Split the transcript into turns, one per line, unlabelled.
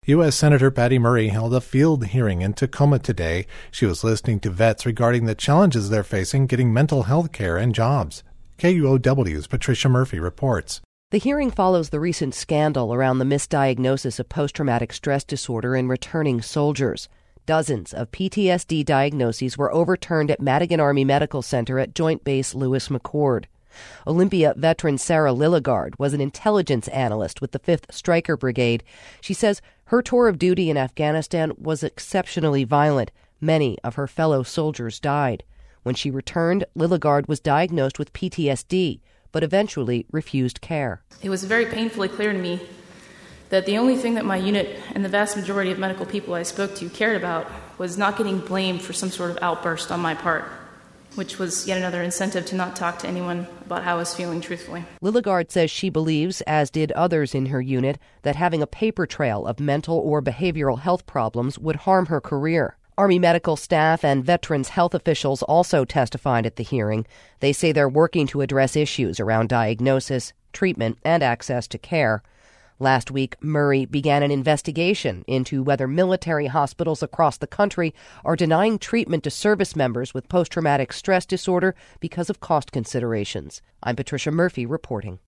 U.S. Senator Patty Murray held a field hearing in Tacoma today. She was listening to vets regarding the challenges they're facing getting mental health care and jobs. KUOW's Patricia Murphy reports.
The hearing follows the recent scandal around the misdiagnosis of post-traumatic stress disorder in returning soldiers. Dozens of PTSD diagnoses were overturned at Madigan Army Medical Center at Joint Base Lewis McChord. Olympia veteran Sarah Lilligard was an intelligence analyst with the 5th Stryker Brigade. She says her tour of duty in Afghanistan was exceptionally violent. Many of her fellow soldiers died. When she returned, Lilligard was diagnosed with PTSD, but eventually refused care.
It was very painfully clear to me that the only thing that my unit and the vast majority of medical people I spoke to cared about was not getting blamed for some sort of outburst on my part, which was yet another incentive to not talk to anyone about how I was feeling truthfully.
Lilligard says she believes, as did others in her unit, that having a paper trail of mental or behavioral health problems would harm her career. Army medical staff and veterans health officials also testified at the hearing. They say they're working to address issues around diagnosis, treatment, and access to care. Last week, Murray began an investigation into whether military hospitals across the country are denying treatment to service members with post-traumatic stress disorder because of cost considerations. I'm Patricia Murphy reporting.